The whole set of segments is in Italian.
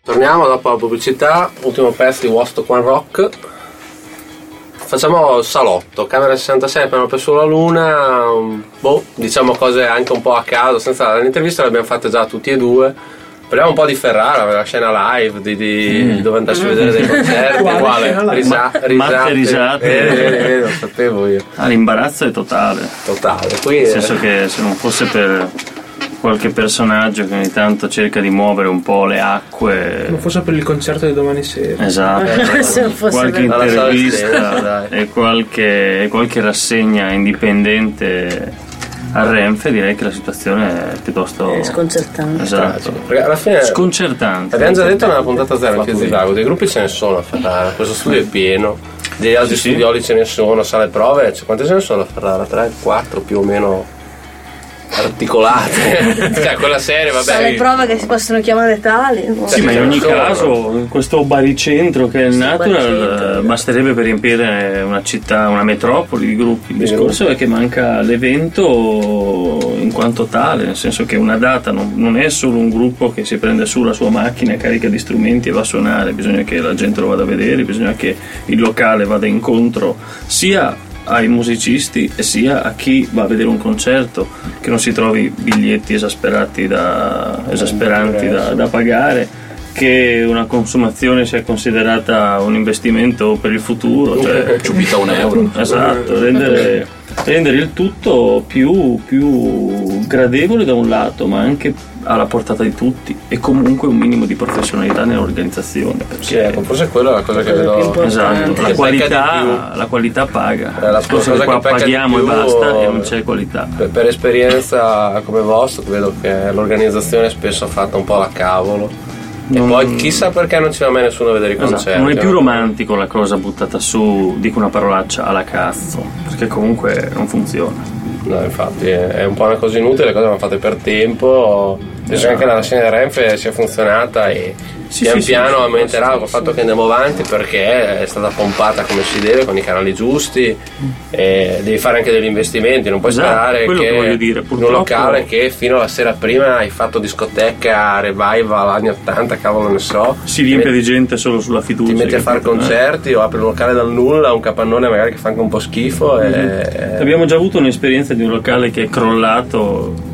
Torniamo dopo la pubblicità, ultimo pezzo di Wostock One Rock. Facciamo salotto, camera 66 per sulla luna, diciamo cose anche un po' a caso, senza l'intervista l'abbiamo fatta già tutti e due. Parliamo un po' di Ferrara, la scena live, di dove andarsi a vedere dei concerti, uguale, risate. Lo sapevo io. L'imbarazzo è totale. Qui nel senso che se non fosse per qualche personaggio che ogni tanto cerca di muovere un po' le acque, non fosse per il concerto di domani sera, esatto, qualche intervista e qualche rassegna indipendente a Renfe, direi che la situazione è piuttosto sconcertante. Esatto. Perché alla fine sconcertante. Abbiamo già detto nella puntata 0 anche di Vago, dei gruppi ce ne sono a Ferrara, questo studio è pieno, degli altri studioli ce ne sono, sale prove, quante ce ne sono a Ferrara? 3, 4 più o meno articolate. Cioè quella serie, vabbè. Sono le prove che si possono chiamare tali. Sì, ma in ogni caso questo baricentro che è il Natural basterebbe per riempire una città, una metropoli di gruppi. Il discorso è che manca l'evento in quanto tale, nel senso che una data non è solo un gruppo che si prende su la sua macchina, carica di strumenti e va a suonare, bisogna che la gente lo vada a vedere, bisogna che il locale vada incontro sia ai musicisti e sia a chi va a vedere un concerto, che non si trovi biglietti esasperanti da pagare, che una consumazione sia considerata un investimento per il futuro, cioè ciupita €1. Esatto, rendere il tutto più gradevole da un lato, ma anche alla portata di tutti, e comunque un minimo di professionalità nell'organizzazione, perché forse quella è la cosa che vedo. Esatto, la qualità paga. La cosa che qua paghiamo e basta, e non c'è qualità. Per esperienza come vostra vedo che l'organizzazione è spesso fatta un po' alla cavolo. E poi chissà perché non ci va mai nessuno a vedere i concerti. Non è più romantico la cosa buttata su, dico una parolaccia, alla cazzo, perché comunque non funziona. No, infatti è un po' una cosa inutile, le cose vanno fatte per tempo. Penso che anche la scena di Renfe sia funzionata e piano aumenterà col fatto che andiamo avanti, perché è stata pompata come si deve, con i canali giusti, e devi fare anche degli investimenti, non puoi sperare che in un locale che fino alla sera prima hai fatto discoteca, revival, anni 80, cavolo ne so, si riempie di gente solo sulla fiducia, ti metti a fare concerti o apri un locale dal nulla, un capannone magari che fa anche un po' schifo. Abbiamo già avuto un'esperienza di un locale che è crollato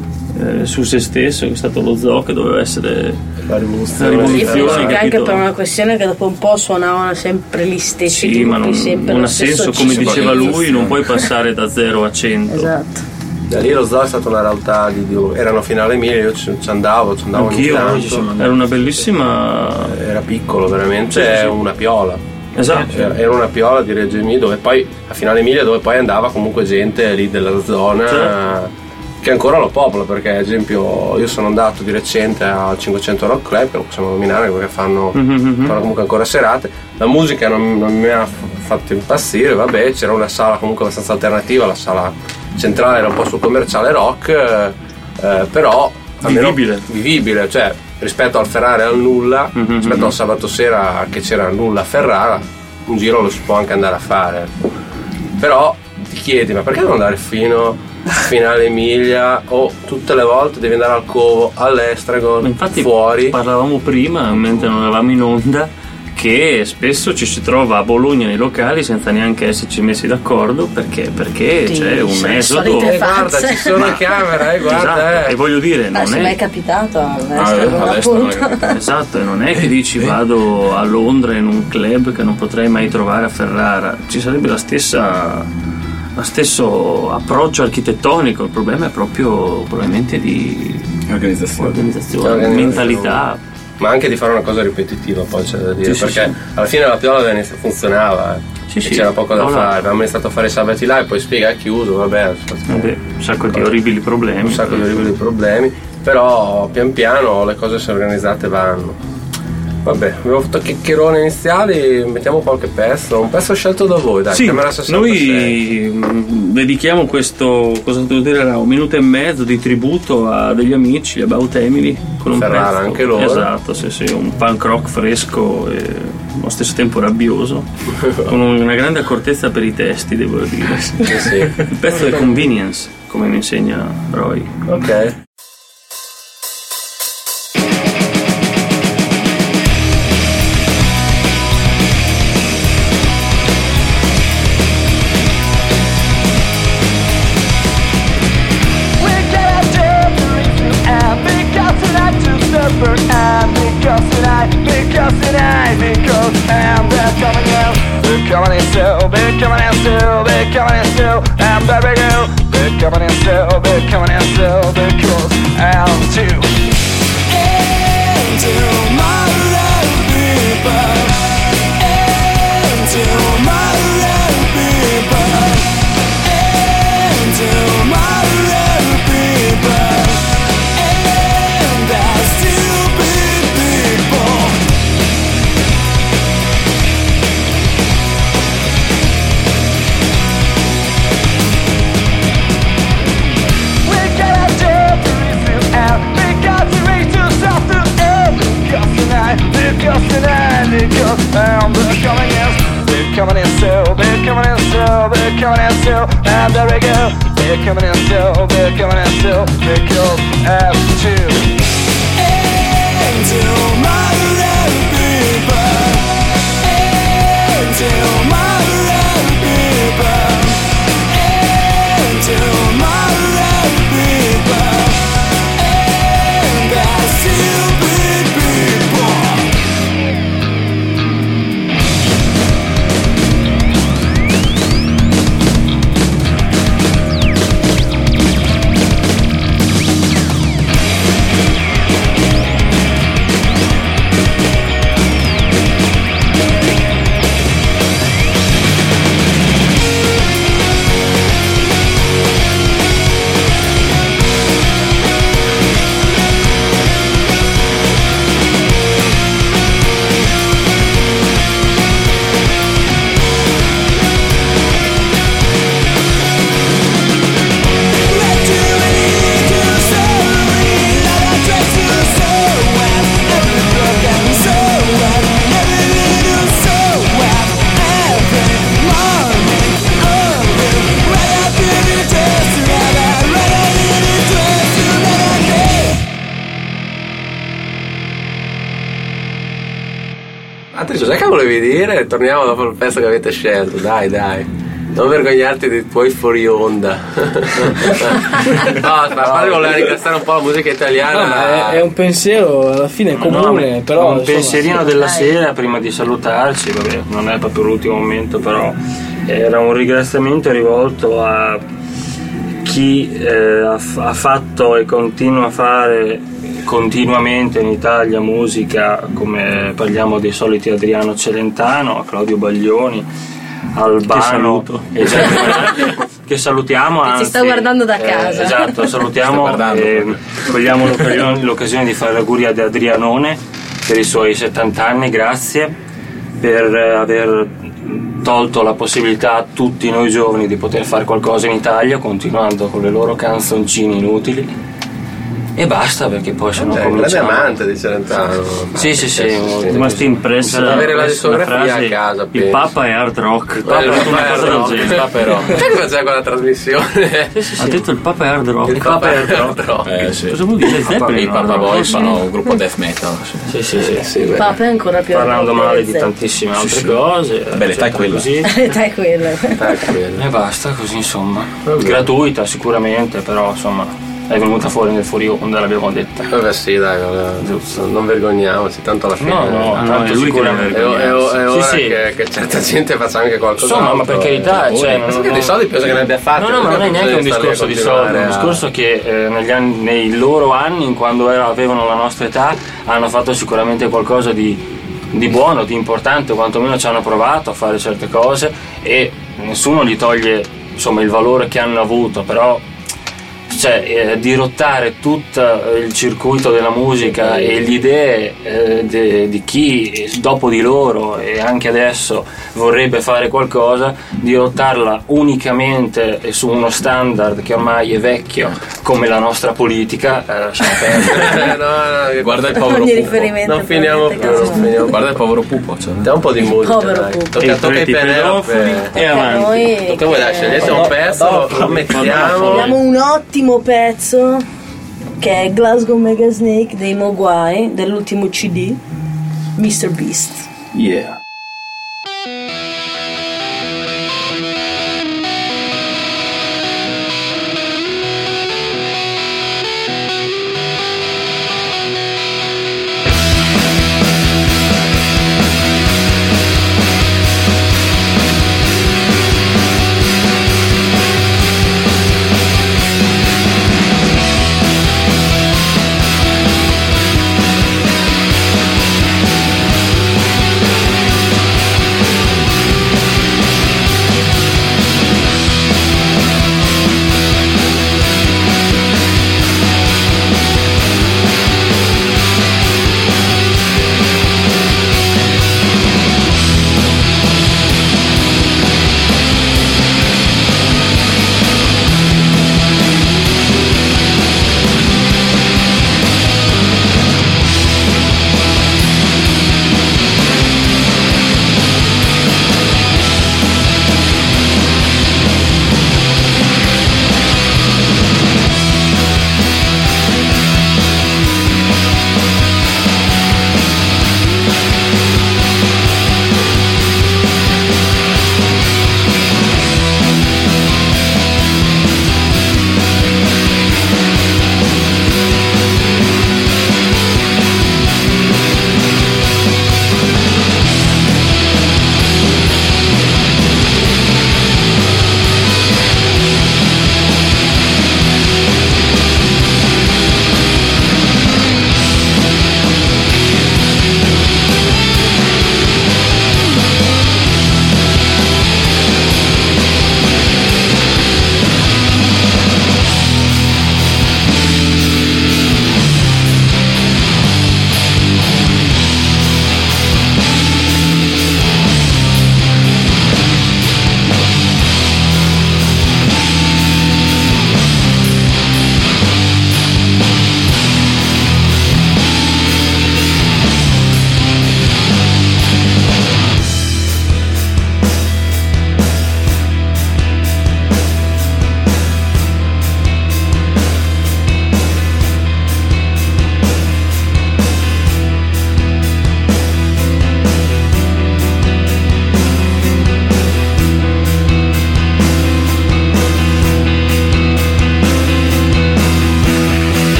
su se stesso, che è stato lo Zoo, che doveva essere la rivoluzione, anche per una questione che dopo un po' suonavano sempre gli stessi gruppi, ma non ha senso, come diceva lui, non puoi passare da 0 a 100. Esatto. Da lì lo Zoo è stata una realtà erano finale 1000, io ci andavo ogni tanto. Era una bellissima, era piccolo veramente, una piola. Esatto. Era una piola di Reggio Emilia, dove poi a finale 1000, dove poi andava comunque gente lì della zona, che ancora lo popola, perché ad esempio io sono andato di recente al 500 Rock Club, che lo possiamo nominare perché fanno comunque ancora serate. La musica non mi ha fatto impazzire, vabbè, c'era una sala comunque abbastanza alternativa, la sala centrale era un po' sul commerciale rock, però vivibile, cioè rispetto al Ferrara e al nulla, rispetto al sabato sera che c'era nulla a Ferrara, un giro lo si può anche andare a fare. Però ti chiedi, ma perché non andare fino finale Emilia, o tutte le volte devi andare al Covo, all'Estragon, infatti fuori? Parlavamo prima, mentre non eravamo in onda, che spesso ci si trova a Bologna nei locali senza neanche esserci messi d'accordo, perché c'è un esodo. Guarda, ci sono le camere, guarda. Esatto. E voglio dire, non se è mai capitato all'estero. Esatto, e non è che dici vado a Londra in un club che non potrei mai trovare a Ferrara, ci sarebbe lo stesso approccio architettonico. Il problema è proprio probabilmente di organizzazione, mentalità, ma anche di fare una cosa ripetitiva, poi c'è da dire, perché alla fine la piola funzionava, c'era poco da fare. Abbiamo iniziato a fare i sabati là e poi spiega, è chiuso, vabbè, un sacco di orribili problemi, però pian piano le cose se organizzate vanno. Vabbè, abbiamo fatto chiacchierone iniziali, mettiamo qualche pezzo, un pezzo scelto da voi, dai. Sì, noi dedichiamo questo, cosa devo dire, era 1 minuto e mezzo di tributo a degli amici, About Emily, con un Ferrara, pezzo, anche loro. Esatto, sì, un punk rock fresco e allo stesso tempo rabbioso, con una grande accortezza per i testi, devo dire. Sì. Il pezzo è Convenience, come mi insegna Roy. Ok. there we go. They're coming in so, they're coming in so, they're close and to my love people, into my love people, into my love people, and I still be people. We gotta do to resist out, we got to reach to self to end. Because tonight, because tonight, because they're coming in, they're coming in so, they're coming in so, they're coming in so, and there we go. They're coming in so, they're coming in so, because to into my love people, into my love people, into my love people, and I still be people. Cos'è che volevi dire? Torniamo dopo il pezzo che avete scelto, dai. Non vergognarti dei tuoi fuori onda. No, a parte volevo ringraziare un po' la musica italiana. È un pensiero alla fine comune, però un insomma, pensierino della sera prima di salutarci, vabbè, non è proprio l'ultimo momento, però era un ringraziamento rivolto a chi ha fatto e continua a fare continuamente in Italia musica, come parliamo dei soliti Adriano Celentano, a Claudio Baglioni, Albano, che salutiamo, che anzi, ci sta guardando da casa. Esatto, salutiamo e cogliamo l'occasione di fare auguri ad Adrianone per i suoi 70 anni, grazie per aver tolto la possibilità a tutti noi giovani di poter fare qualcosa in Italia, continuando con le loro canzoncine inutili. E basta, perché poi se no cominciamo. Grande amante di Celentano. Sì, rimasti impressa da avere la discografia a casa. Il Papa è hard rock. Il Papa è rock. Sai che faceva quella trasmissione? Ha detto il Papa è hard rock. Il Papa è hard rock. Cosa vuol dire? I Papa Boys fanno un gruppo death metal. Sì. Il Papa è ancora più parlando male di tantissime altre cose. Beh, l'età è quella. L'età è quella. E basta, così insomma. Gratuita sicuramente, però insomma è venuta fuori nel fuori onda, l'abbiamo detta. Vabbè sì, dai, non vergogniamoci, tanto alla fine no, è lui che è ora che certa gente faccia anche qualcosa. Insomma, ma per carità, cioè, dei soldi penso che ne abbia fatti. No, ma non è neanche un discorso di soldi, è un discorso che nei loro anni, quando avevano la nostra età, hanno fatto sicuramente qualcosa di buono, di importante, quantomeno ci hanno provato a fare certe cose e nessuno gli toglie insomma il valore che hanno avuto, però dirottare tutto il circuito della musica e le idee di chi dopo di loro e anche adesso vorrebbe fare qualcosa, dirottarla unicamente su uno standard che ormai è vecchio come la nostra politica, no, guarda il povero pupo, non finiamo più, guarda il povero pupo, dà un po' di musica, tocca ai Penelope e avanti. Tocca a voi, dai, scegliete un pezzo, lo mettiamo. Abbiamo un ottimo pezzo che è Glasgow Mega Snake dei Mogwai, dell'ultimo CD, Mr. Beast. Yeah.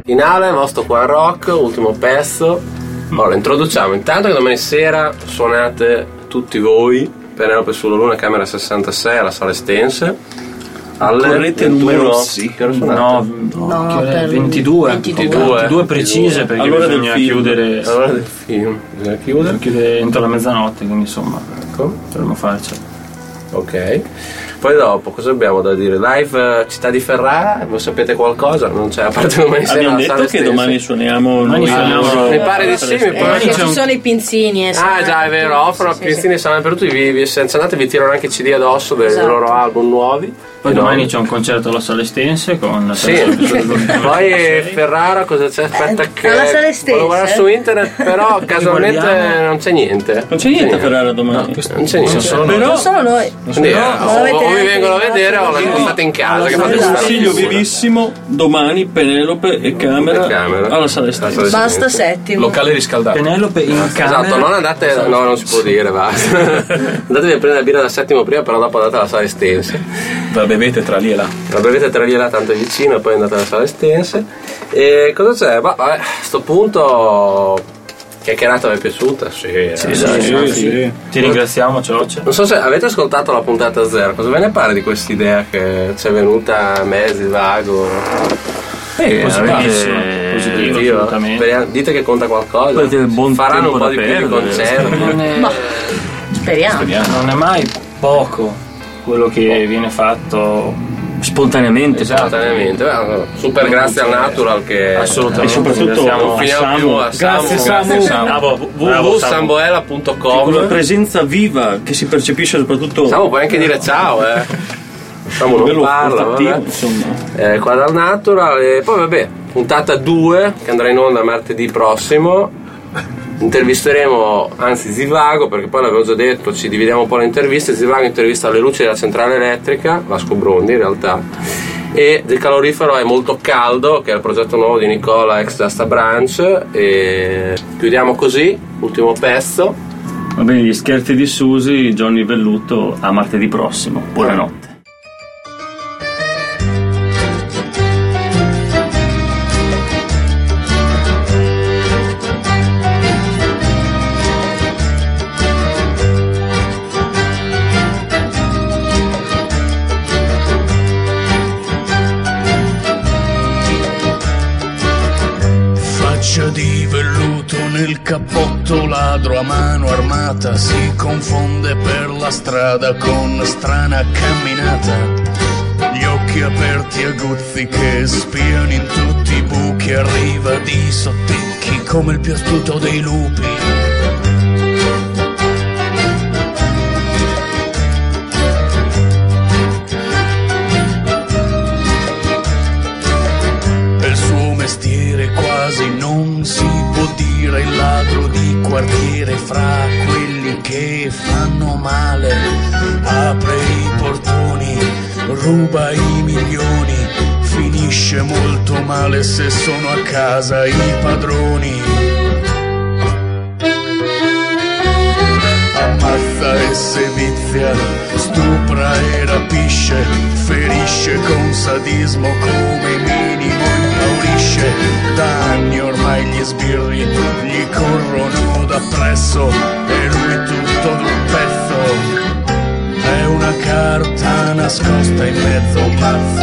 Finale, vostro Quan Rock, ultimo pezzo. Allora, introduciamo intanto che domani sera suonate tutti voi, Penelope sulla Luna, camera 66 alla Sala Estense. Correte numerosi. Che ora suonate? No, per 22 precise, perché allora bisogna chiudere. Allora del film bisogna chiudere entro la mezzanotte, quindi insomma ecco. dovremmo farci. Ok. Poi dopo cosa abbiamo da dire? Live Città di Ferrara, voi sapete qualcosa? Non c'è, a parte domani sera. Abbiamo detto che domani suoniamo. Mi pare di sì, ci sono i pinzini. Già, è vero, offrono pinzini, saranno per tutti, se andate vi tirano anche CD addosso dei loro album nuovi. Poi domani c'è un concerto alla Sala Estense con poi Ferrara cosa c'è? Aspetta che alla Sala Estense lo guardo su internet, però casualmente non c'è niente. Non c'è niente a Ferrara domani. Non c'è niente. Non solo noi. O vi vengono a vedere o la fate in casa. Che fate consiglio vivissimo domani Penelope e camera alla Sala Estense. Basta settimo. Locale riscaldato. Penelope in camera. Esatto, non andate, no, non si può dire, basta. Andatevi a prendere la birra da settimo prima, però dopo andate alla Sala Estense. La bevete tra lì e là. La bevete tra lì e là, tanto è vicino, e poi andate alla Sala Estense. E cosa c'è? Vabbè, a sto punto chiacchierata vi è piaciuta? Sì. Ti ringraziamo, Cioccia. Non so se avete ascoltato la puntata 0, cosa ve ne pare di questa idea che ci è venuta a me, Zivago? Positivo, assolutamente. Dite che conta qualcosa. Faranno un po' di più di concerti. Ma speriamo. Non è mai poco quello che viene fatto spontaneamente. Super grazie al Natural che assolutamente, e soprattutto a Samu. www.samboela.com. con la presenza viva che si percepisce soprattutto. Samu puoi anche dire ciao, Samu non parla, qua dal Natural. E poi vabbè, puntata 2 che andrà in onda martedì prossimo. Intervisteremo, anzi Zivago, perché poi l'avevo già detto, ci dividiamo un po' le interviste. Zivago intervista le luci della centrale elettrica, Vasco Brondi in realtà, e del calorifero è molto caldo, che è il progetto nuovo di Nicola ex Jasta Branch. E chiudiamo così, ultimo pezzo. Va bene, gli scherzi di Susi, Johnny Velluto, a martedì prossimo. Buonanotte. Di velluto nel cappotto, ladro a mano armata, si confonde per la strada con strana camminata. Gli occhi aperti aguzzi che spiano in tutti i buchi, arriva di sottecchi come il più astuto dei lupi. Quasi non si può dire, il ladro di quartiere fra quelli che fanno male, apre i portoni, ruba i milioni, finisce molto male se sono a casa i padroni. Ammazza e sevizia, stupra e rapisce, ferisce con sadismo come minimo impaurisce. Da anni ormai gli sbirri gli corrono dappresso e lui tutto d'un pezzo è una carta nascosta in mezzo a un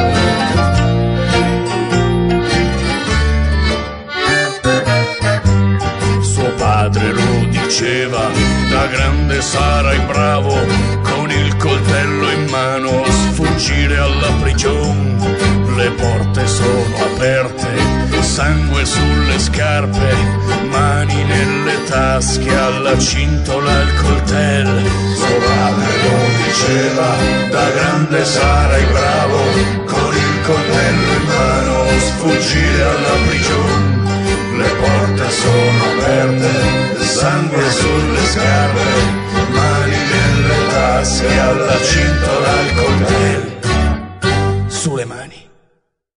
mazzo. Suo padre lo diceva, da grande sarai bravo, con il coltello in mano sfuggire alla prigione. Le porte sono aperte, sangue sulle scarpe, mani nelle tasche, alla cintola il coltello. Suo padre lo diceva, da grande sarai bravo, con il coltello in mano sfuggire alla prigione. Le porte sono aperte, sangue sulle scarpe, mani nelle tasche, alla cintola il coltello. Sulle mani.